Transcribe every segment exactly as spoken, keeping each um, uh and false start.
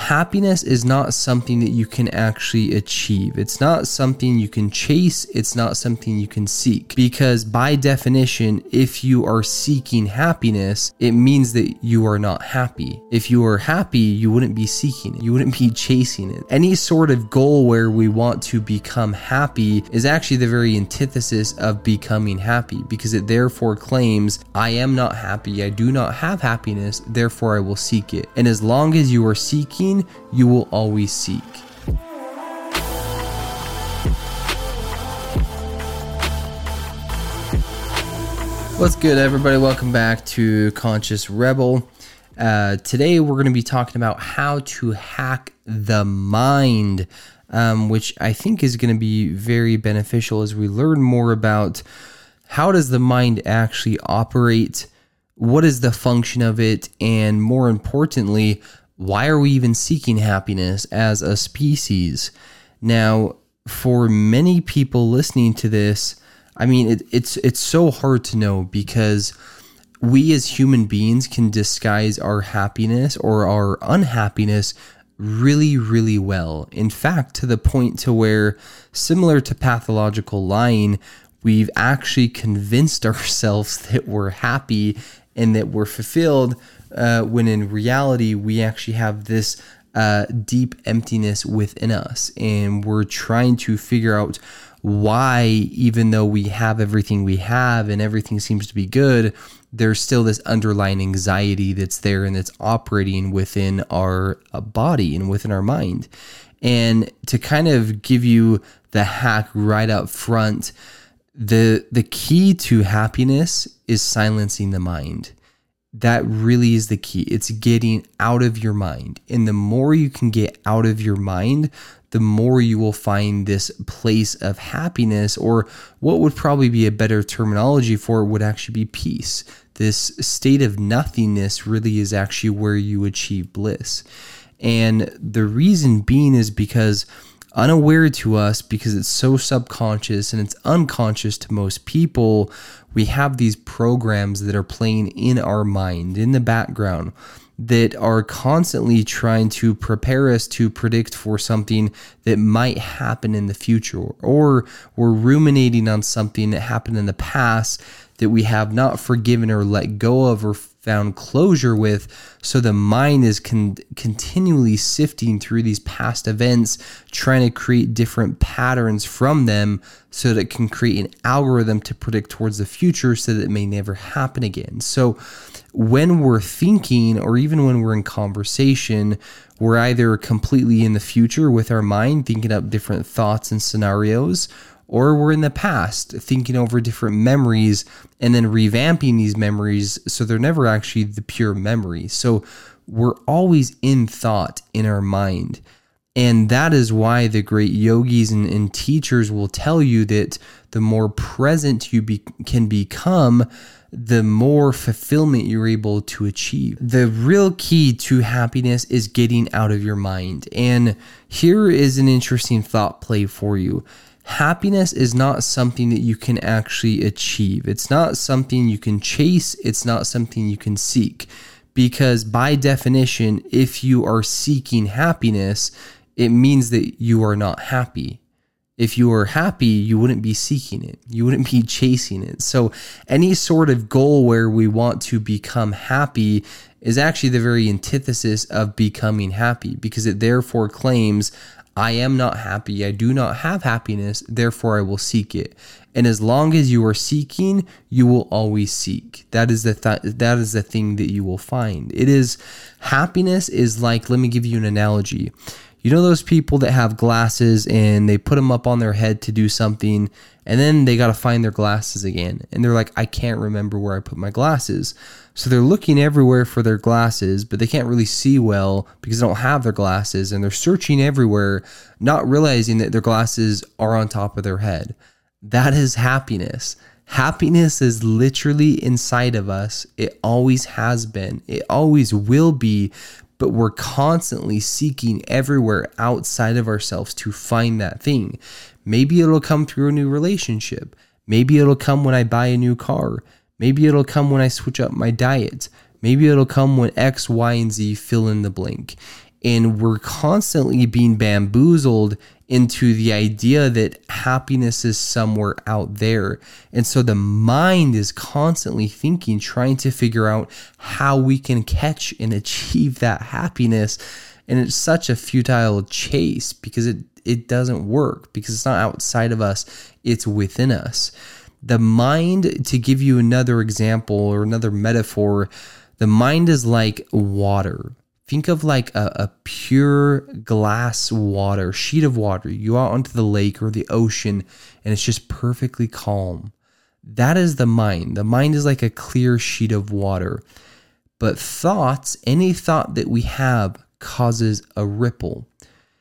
happiness is not something that you can actually achieve. It's not something you can chase. It's not something you can seek. Because by definition, if you are seeking happiness, it means that you are not happy. If you are happy, you wouldn't be seeking it. You wouldn't be chasing it. Any sort of goal where we want to become happy is actually the very antithesis of becoming happy, because it therefore claims, I am not happy. I do not have happiness. Therefore, I will seek it. And as long as you are seeking, you will always seek. What's good, everybody? Welcome back to Conscious Rebel. Uh, today, we're going to be talking about how to hack the mind, um, which I think is going to be very beneficial as we learn more about how does the mind actually operate, what is the function of it, and more importantly, why are we even seeking happiness as a species? Now, for many people listening to this, I mean, it, it's it's so hard to know, because we as human beings can disguise our happiness or our unhappiness really, really well. In fact, to the point to where, similar to pathological lying, we've actually convinced ourselves that we're happy and that we're fulfilled, uh, when in reality, we actually have this uh, deep emptiness within us. And we're trying to figure out why, even though we have everything we have and everything seems to be good, there's still this underlying anxiety that's there and that's operating within our uh, body and within our mind. And to kind of give you the hack right up front, the the key to happiness is silencing the mind. That really is the key. It's getting out of your mind. And the more you can get out of your mind, the more you will find this place of happiness, or what would probably be a better terminology for it would actually be peace. This state of nothingness really is actually where you achieve bliss. And the reason being is because unaware to us, because it's so subconscious and it's unconscious to most people, we have these programs that are playing in our mind, in the background, that are constantly trying to prepare us to predict for something that might happen in the future, or we're ruminating on something that happened in the past that we have not forgiven or let go of or found closure with. So the mind is con- continually sifting through these past events, trying to create different patterns from them so that it can create an algorithm to predict towards the future so that it may never happen again. So when we're thinking, or even when we're in conversation, we're either completely in the future with our mind, thinking up different thoughts and scenarios, or we're in the past thinking over different memories and then revamping these memories so they're never actually the pure memory. So we're always in thought in our mind. And that is why the great yogis and, and teachers will tell you that the more present you be, can become, the more fulfillment you're able to achieve. The real key to happiness is getting out of your mind. And here is an interesting thought play for you. Happiness is not something that you can actually achieve. It's not something you can chase. It's not something you can seek. Because by definition, if you are seeking happiness, it means that you are not happy. If you are happy, you wouldn't be seeking it. You wouldn't be chasing it. So any sort of goal where we want to become happy is actually the very antithesis of becoming happy, because it therefore claims, I am not happy. I do not have happiness. Therefore, I will seek it. And as long as you are seeking, you will always seek. That is the th- that is the thing that you will find. It is happiness is like, let me give you an analogy. You know those people that have glasses and they put them up on their head to do something, and then they got to find their glasses again. And they're like, I can't remember where I put my glasses. So they're looking everywhere for their glasses, but they can't really see well because they don't have their glasses. And they're searching everywhere, not realizing that their glasses are on top of their head. That is happiness. Happiness is literally inside of us. It always has been. It always will be. But we're constantly seeking everywhere outside of ourselves to find that thing. Maybe it'll come through a new relationship. Maybe it'll come when I buy a new car. Maybe it'll come when I switch up my diet. Maybe it'll come when X, Y, and Z fill in the blank. And we're constantly being bamboozled into the idea that happiness is somewhere out there. And so the mind is constantly thinking, trying to figure out how we can catch and achieve that happiness. And it's such a futile chase because it, it doesn't work, because it's not outside of us, it's within us. The mind, to give you another example or another metaphor, the mind is like water. Think of like a, a pure glass water, sheet of water. You go out onto the lake or the ocean and it's just perfectly calm. That is the mind. The mind is like a clear sheet of water. But thoughts, any thought that we have causes a ripple.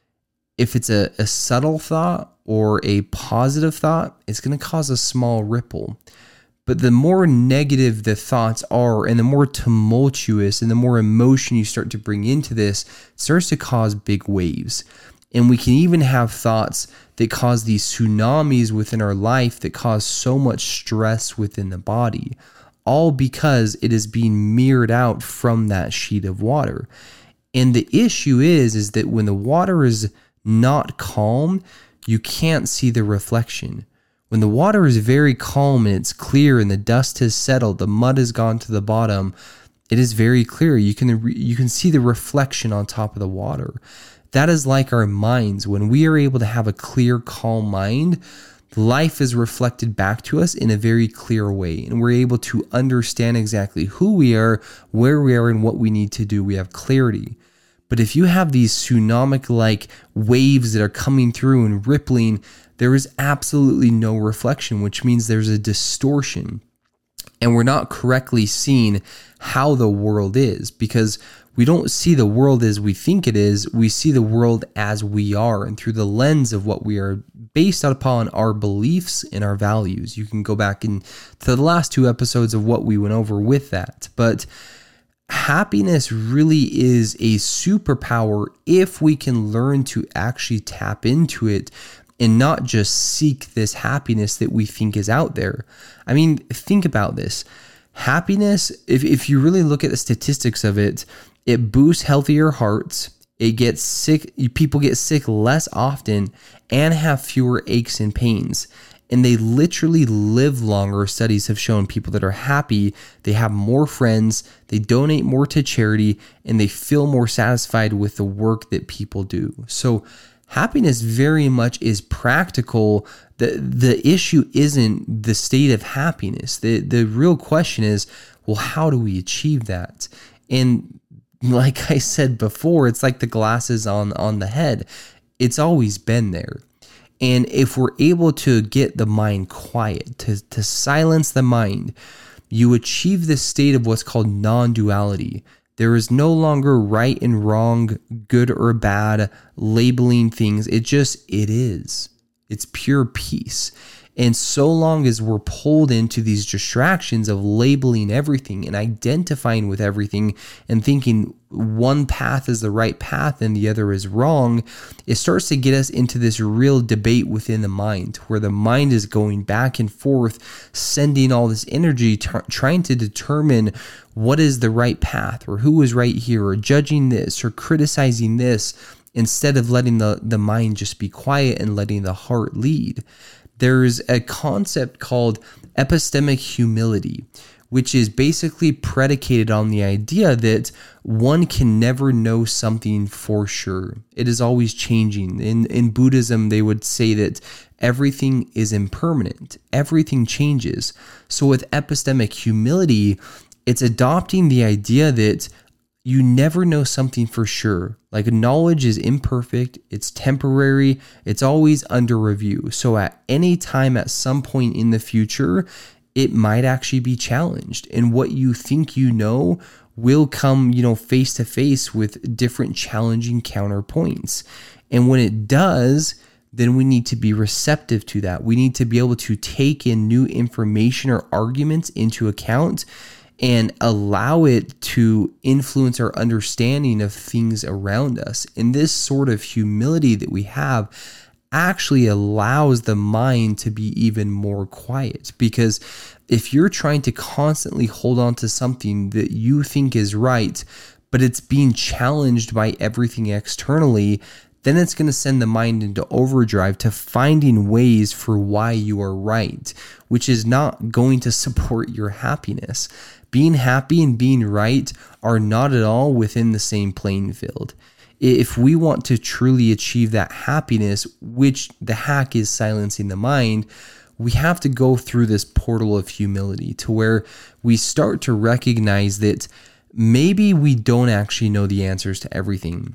If it's a, a subtle thought or a positive thought, it's going to cause a small ripple. But the more negative the thoughts are and the more tumultuous and the more emotion you start to bring into this, it starts to cause big waves. And we can even have thoughts that cause these tsunamis within our life that cause so much stress within the body, all because it is being mirrored out from that sheet of water. And the issue is, is that when the water is not calm, you can't see the reflection. When the water is very calm and it's clear and the dust has settled, the mud has gone to the bottom, it is very clear. You can you can see the reflection on top of the water. That is like our minds. When we are able to have a clear, calm mind, life is reflected back to us in a very clear way. And we're able to understand exactly who we are, where we are, and what we need to do. We have clarity. But if you have these tsunami-like waves that are coming through and rippling, there is absolutely no reflection, which means there's a distortion. And we're not correctly seeing how the world is, because we don't see the world as we think it is. We see the world as we are, and through the lens of what we are, based upon our beliefs and our values. You can go back in to the last two episodes of what we went over with that. But happiness really is a superpower if we can learn to actually tap into it and not just seek this happiness that we think is out there. I mean, think about this. Happiness, if, if you really look at the statistics of it, it boosts healthier hearts. It gets sick. People get sick less often and have fewer aches and pains. And they literally live longer. Studies have shown people that are happy, they have more friends, they donate more to charity, and they feel more satisfied with the work that people do. So happiness very much is practical. The the issue isn't the state of happiness. The the real question is, well, how do we achieve that? And like I said before, it's like the glasses on, on the head. It's always been there. And if we're able to get the mind quiet, to, to silence the mind, you achieve this state of what's called non-duality. There is no longer right and wrong, good or bad, labeling things. It just, it is. It's pure peace. And so long as we're pulled into these distractions of labeling everything and identifying with everything and thinking one path is the right path and the other is wrong, it starts to get us into this real debate within the mind, where the mind is going back and forth, sending all this energy, t- trying to determine what is the right path or who is right here, or judging this or criticizing this, instead of letting the, the mind just be quiet and letting the heart lead. There's a concept called epistemic humility, which is basically predicated on the idea that one can never know something for sure. It is always changing. In, in Buddhism, they would say that everything is impermanent. Everything changes. So with epistemic humility, it's adopting the idea that you never know something for sure. Like, knowledge is imperfect, it's temporary, it's always under review. So at any time, at some point in the future, it might actually be challenged. And what you think you know will come, you know, face to face with different challenging counterpoints. And when it does, then we need to be receptive to that. We need to be able to take in new information or arguments into account and allow it to influence our understanding of things around us. And this sort of humility that we have actually allows the mind to be even more quiet. Because if you're trying to constantly hold on to something that you think is right, but it's being challenged by everything externally, then it's going to send the mind into overdrive to finding ways for why you are right, which is not going to support your happiness. Being happy and being right are not at all within the same playing field. If we want to truly achieve that happiness, which the hack is silencing the mind, we have to go through this portal of humility to where we start to recognize that maybe we don't actually know the answers to everything.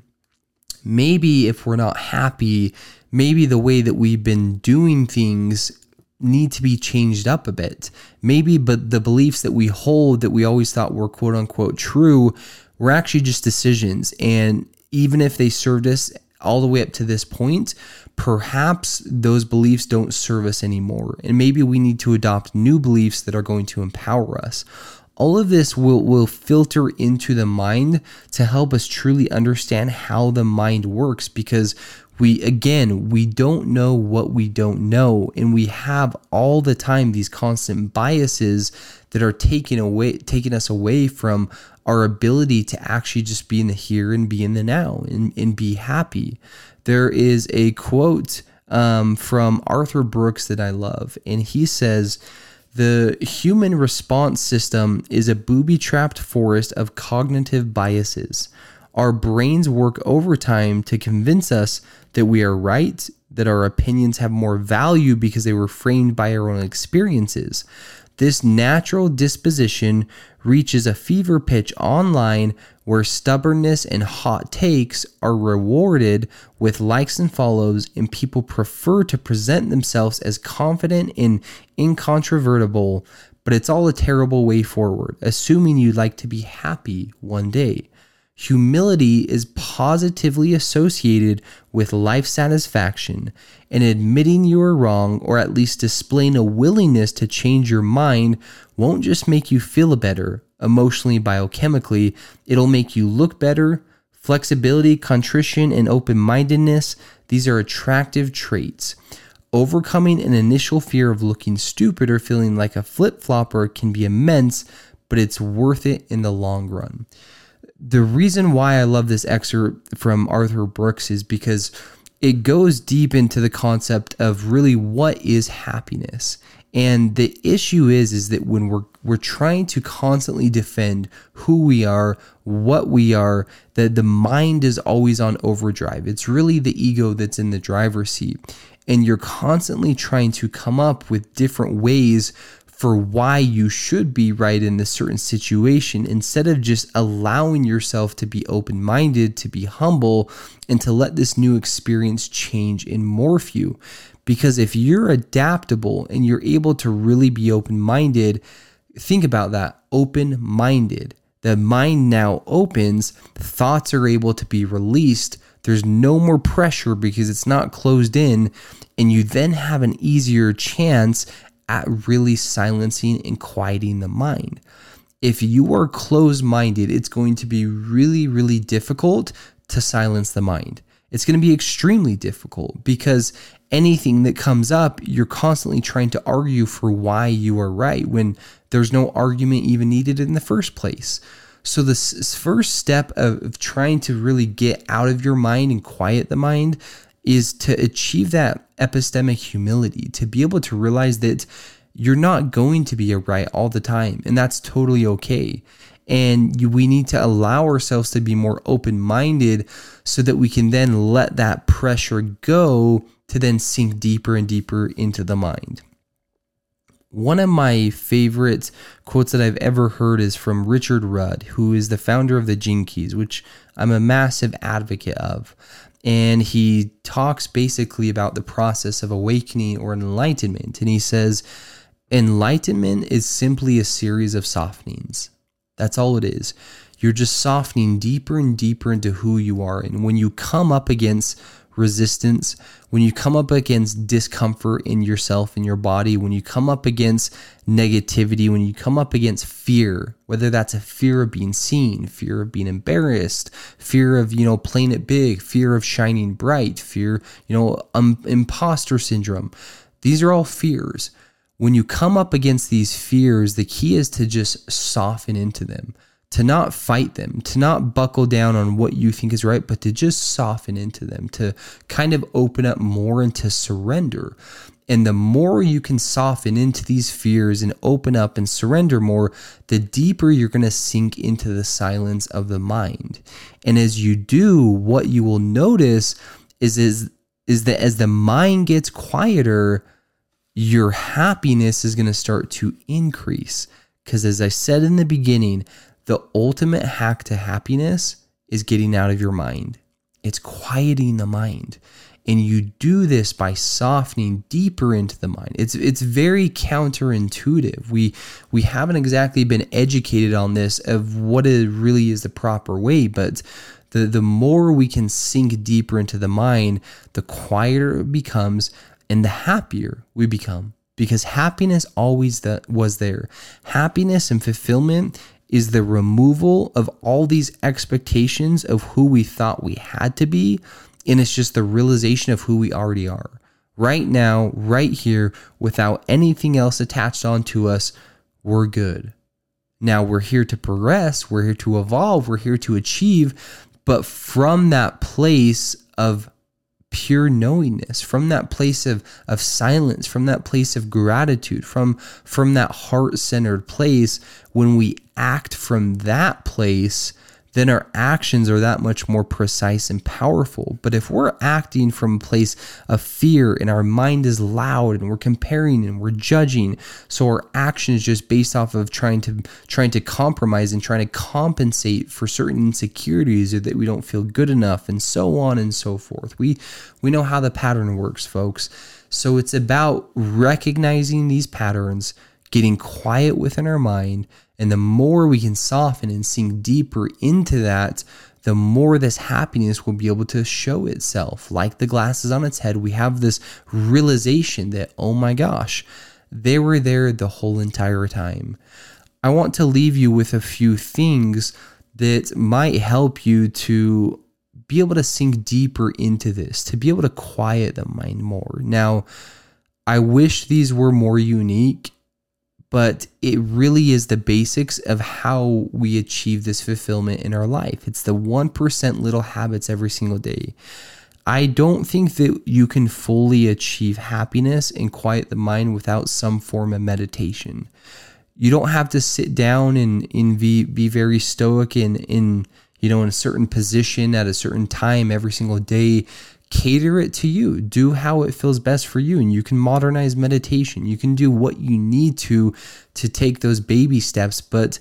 Maybe if we're not happy, maybe the way that we've been doing things need to be changed up a bit. Maybe, but the beliefs that we hold that we always thought were quote unquote true were actually just decisions. And even if they served us all the way up to this point, perhaps those beliefs don't serve us anymore. And maybe we need to adopt new beliefs that are going to empower us. All of this will, will filter into the mind to help us truly understand how the mind works, because we, again, we don't know what we don't know. And we have all the time these constant biases that are taking away, taking us away from our ability to actually just be in the here and be in the now and, and be happy. There is a quote um, from Arthur Brooks that I love, and he says, "The human response system is a booby-trapped forest of cognitive biases. Our brains work overtime to convince us that we are right, that our opinions have more value because they were framed by our own experiences. This natural disposition reaches a fever pitch online where stubbornness and hot takes are rewarded with likes and follows, and people prefer to present themselves as confident and incontrovertible, but it's all a terrible way forward, assuming you'd like to be happy one day. Humility is positively associated with life satisfaction, and admitting you are wrong, or at least displaying a willingness to change your mind, won't just make you feel better emotionally, biochemically, it'll make you look better. Flexibility, contrition, and open-mindedness, these are attractive traits. Overcoming an initial fear of looking stupid or feeling like a flip-flopper can be immense, but it's worth it in the long run." The reason why I love this excerpt from Arthur Brooks is because it goes deep into the concept of really what is happiness. And the issue is, is that when we're we're trying to constantly defend who we are, what we are, that the mind is always on overdrive. It's really the ego that's in the driver's seat. And you're constantly trying to come up with different ways for why you should be right in this certain situation, instead of just allowing yourself to be open-minded, to be humble, and to let this new experience change and morph you. Because if you're adaptable and you're able to really be open-minded, think about that, open-minded. The mind now opens, thoughts are able to be released, there's no more pressure because it's not closed in, and you then have an easier chance at really silencing and quieting the mind. If you are closed-minded, it's going to be really, really difficult to silence the mind. It's going to be extremely difficult because anything that comes up, you're constantly trying to argue for why you are right when there's no argument even needed in the first place. So the first step of trying to really get out of your mind and quiet the mind is to achieve that epistemic humility, to be able to realize that you're not going to be right all the time, and that's totally okay. And you, we need to allow ourselves to be more open-minded so that we can then let that pressure go to then sink deeper and deeper into the mind. One of my favorite quotes that I've ever heard is from Richard Rudd, who is the founder of the Gene Keys, which I'm a massive advocate of. And he talks basically about the process of awakening or enlightenment. And he says, enlightenment is simply a series of softenings. That's all it is. You're just softening deeper and deeper into who you are. And when you come up against resistance, when you come up against discomfort in yourself and your body, when you come up against negativity, when you come up against fear, whether that's a fear of being seen, fear of being embarrassed, fear of, you know, playing it big, fear of shining bright, fear, you know, um, imposter syndrome. These are all fears. When you come up against these fears, the key is to just soften into them, to not fight them, to not buckle down on what you think is right, but to just soften into them, to kind of open up more and to surrender. And the more you can soften into these fears and open up and surrender more, the deeper you're going to sink into the silence of the mind. And as you do, what you will notice is, is, is that as the mind gets quieter, your happiness is going to start to increase. Because as I said in the beginning, the ultimate hack to happiness is getting out of your mind. It's quieting the mind. And you do this by softening deeper into the mind. It's it's very counterintuitive. We we haven't exactly been educated on this of what it really is the proper way, but the, the more we can sink deeper into the mind, the quieter it becomes and the happier we become. Because happiness always that was there. Happiness and fulfillment is the removal of all these expectations of who we thought we had to be. And it's just the realization of who we already are. Right now, right here, without anything else attached onto us, we're good. Now we're here to progress, we're here to evolve, we're here to achieve, but from that place of pure knowingness, from that place of, of silence, from that place of gratitude, from, from that heart-centered place, when we act from that place, then our actions are that much more precise and powerful. But if we're acting from a place of fear and our mind is loud and we're comparing and we're judging, so our action is just based off of trying to trying to compromise and trying to compensate for certain insecurities or that we don't feel good enough and so on and so forth. We we know how the pattern works, folks. So it's about recognizing these patterns, getting quiet within our mind, and the more we can soften and sink deeper into that, the more this happiness will be able to show itself. Like the glasses on its head, we have this realization that, oh my gosh, they were there the whole entire time. I want to leave you with a few things that might help you to be able to sink deeper into this, to be able to quiet the mind more. Now, I wish these were more unique, but it really is the basics of how we achieve this fulfillment in our life. It's the one percent little habits every single day. I don't think that you can fully achieve happiness and quiet the mind without some form of meditation. You don't have to sit down and, and be, be very stoic in, in, you know, in a certain position at a certain time every single day. Cater it to you. Do how it feels best for you. And you can modernize meditation. You can do what you need to to take those baby steps. But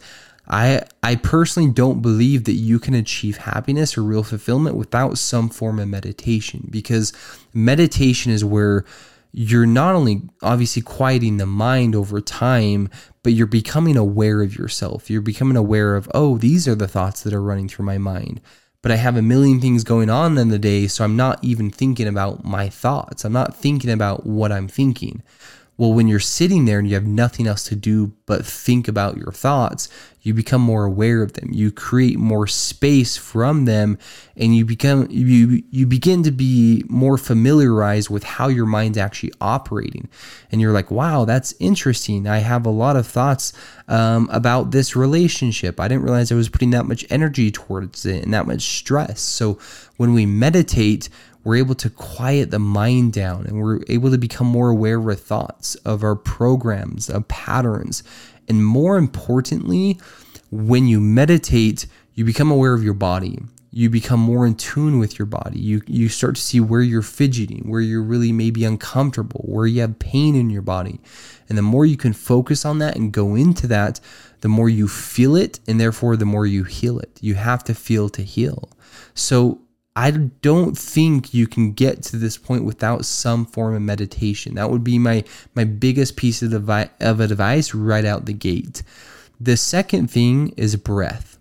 I I personally don't believe that you can achieve happiness or real fulfillment without some form of meditation, because meditation is where you're not only obviously quieting the mind over time, but you're becoming aware of yourself. You're becoming aware of, oh, these are the thoughts that are running through my mind. But I have a million things going on in the day, so I'm not even thinking about my thoughts. I'm not thinking about what I'm thinking. Well, when you're sitting there and you have nothing else to do but think about your thoughts, you become more aware of them. You create more space from them, and you become you you begin to be more familiarized with how your mind's actually operating. And you're like, wow, that's interesting. I have a lot of thoughts um, about this relationship. I didn't realize I was putting that much energy towards it and that much stress. So when we meditate, we're able to quiet the mind down, and we're able to become more aware of our thoughts, of our programs, of patterns. And more importantly, when you meditate, you become aware of your body. You become more in tune with your body. You you start to see where you're fidgeting, where you're really maybe uncomfortable, where you have pain in your body. And the more you can focus on that and go into that, the more you feel it, and therefore the more you heal it. You have to feel to heal. So I don't think you can get to this point without some form of meditation. That would be my my biggest piece of, devi- of advice right out the gate. The second thing is breath.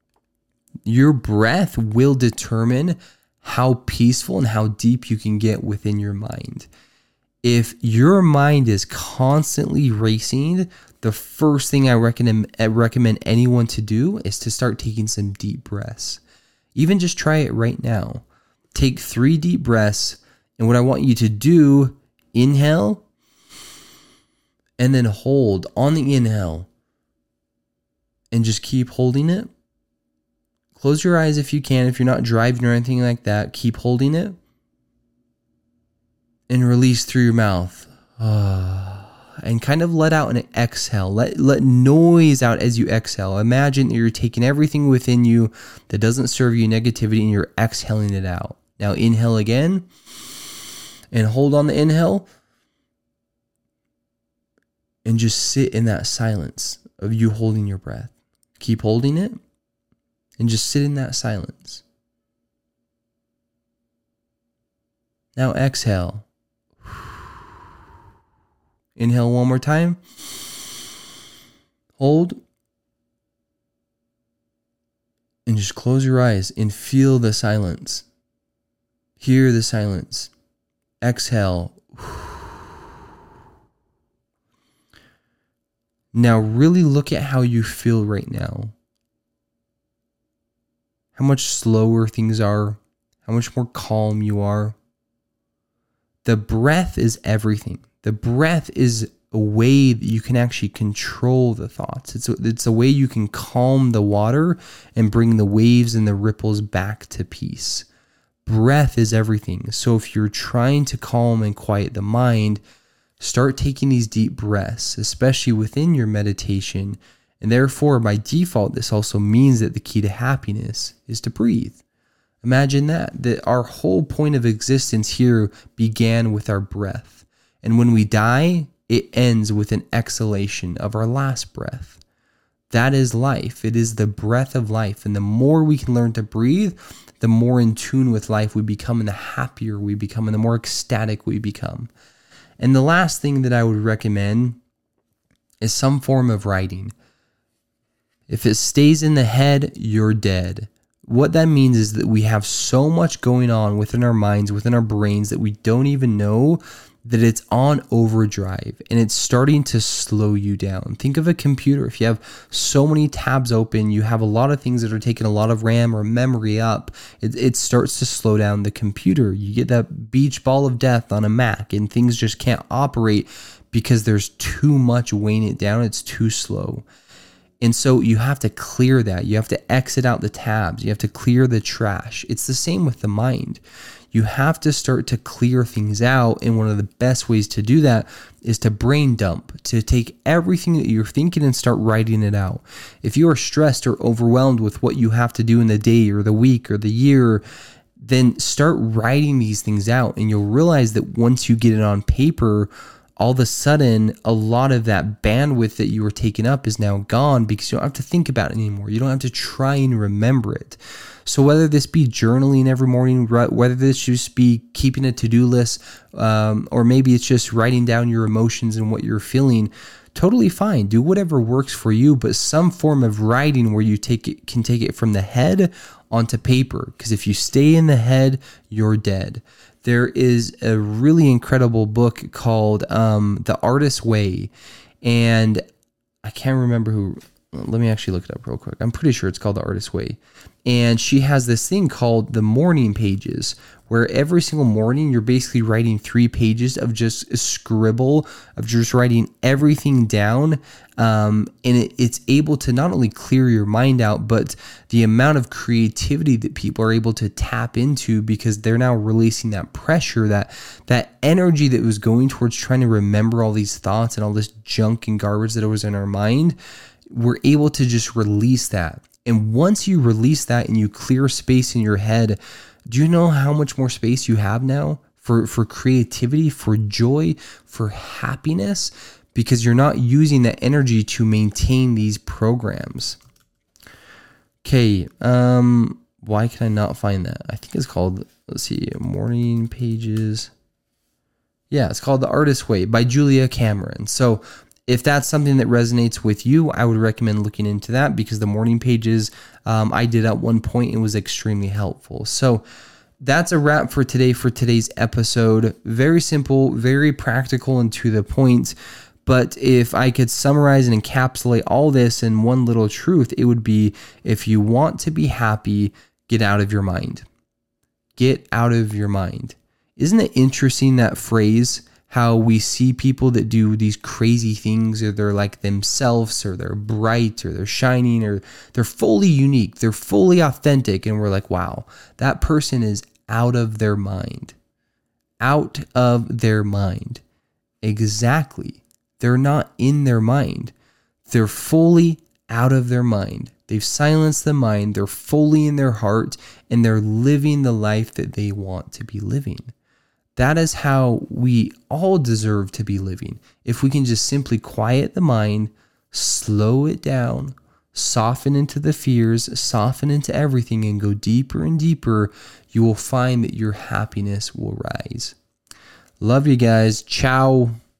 Your breath will determine how peaceful and how deep you can get within your mind. If your mind is constantly racing, the first thing I recommend, I recommend anyone to do is to start taking some deep breaths. Even just try it right now. Take three deep breaths, and what I want you to do, inhale, and then hold on the inhale, and just keep holding it, Close your eyes if you can. If you're not driving or anything like that, keep holding it. And release through your mouth. And kind of let out an exhale. Let, let noise out as you exhale. Imagine that you're taking everything within you that doesn't serve you, negativity, and you're exhaling it out. Now inhale again. And hold on the inhale. And just sit in that silence of you holding your breath. Keep holding it. And just sit in that silence. Now exhale. Inhale one more time. Hold. And just close your eyes and feel the silence. Hear the silence. Exhale. Now really look at how you feel right now. How much slower things are. How much more calm you are. The breath is everything. The breath is a way that you can actually control the thoughts. It's a, it's a way you can calm the water and bring the waves and the ripples back to peace. Breath is everything. So if you're trying to calm and quiet the mind, start taking these deep breaths, especially within your meditation. And therefore, by default, this also means that the key to happiness is to breathe. Imagine that, that our whole point of existence here began with our breath. And when we die, it ends with an exhalation of our last breath. That is life. It is the breath of life. And the more we can learn to breathe, the more in tune with life we become, and the happier we become, and the more ecstatic we become. And the last thing that I would recommend is some form of writing. If it stays in the head, you're dead. What that means is that we have so much going on within our minds, within our brains, that we don't even know that it's on overdrive, and it's starting to slow you down. Think of a computer. If you have so many tabs open, you have a lot of things that are taking a lot of RAM or memory up, it, it starts to slow down the computer. You get that beach ball of death on a Mac, and things just can't operate because there's too much weighing it down. It's too slow. And so you have to clear that. You have to exit out the tabs. You have to clear the trash. It's the same with the mind. You have to start to clear things out. And one of the best ways to do that is to brain dump, to take everything that you're thinking and start writing it out. If you are stressed or overwhelmed with what you have to do in the day or the week or the year, then start writing these things out. And you'll realize that once you get it on paper, all of a sudden, a lot of that bandwidth that you were taking up is now gone because you don't have to think about it anymore. You don't have to try and remember it. So whether this be journaling every morning, whether this just be keeping a to-do list, um, or maybe it's just writing down your emotions and what you're feeling, totally fine. Do whatever works for you, but some form of writing where you take it, can take it from the head onto paper. Because if you stay in the head, you're dead. There is a really incredible book called um, The Artist's Way, and I can't remember who. Let me actually look it up real quick. I'm pretty sure it's called The Artist's Way. And she has this thing called the morning pages, where every single morning you're basically writing three pages of just a scribble, of just writing everything down. Um, and it, it's able to not only clear your mind out, but the amount of creativity that people are able to tap into because they're now releasing that pressure, that that energy that was going towards trying to remember all these thoughts and all this junk and garbage that was in our mind. We're able to just release that. And once you release that and you clear space in your head, do you know how much more space you have now for, for creativity, for joy, for happiness? Because you're not using that energy to maintain these programs. Okay, um, why can I not find that? I think it's called, let's see, Morning Pages. Yeah, it's called The Artist's Way by Julia Cameron. So if that's something that resonates with you, I would recommend looking into that because the morning pages um, I did at one point, it was extremely helpful. So that's a wrap for today, for today's episode. Very simple, very practical and to the point. But if I could summarize and encapsulate all this in one little truth, it would be, if you want to be happy, get out of your mind. Get out of your mind. Isn't it interesting, that phrase? how we see people that do these crazy things, or they're like themselves, or they're bright, or they're shining, or they're fully unique, they're fully authentic, and we're like, wow, that person is out of their mind. Out of their mind. Exactly. They're not in their mind. They're fully out of their mind. They've silenced the mind. They're fully in their heart, and they're living the life that they want to be living. That is how we all deserve to be living. If we can just simply quiet the mind, slow it down, soften into the fears, soften into everything, and go deeper and deeper, you will find that your happiness will rise. Love you guys. Ciao.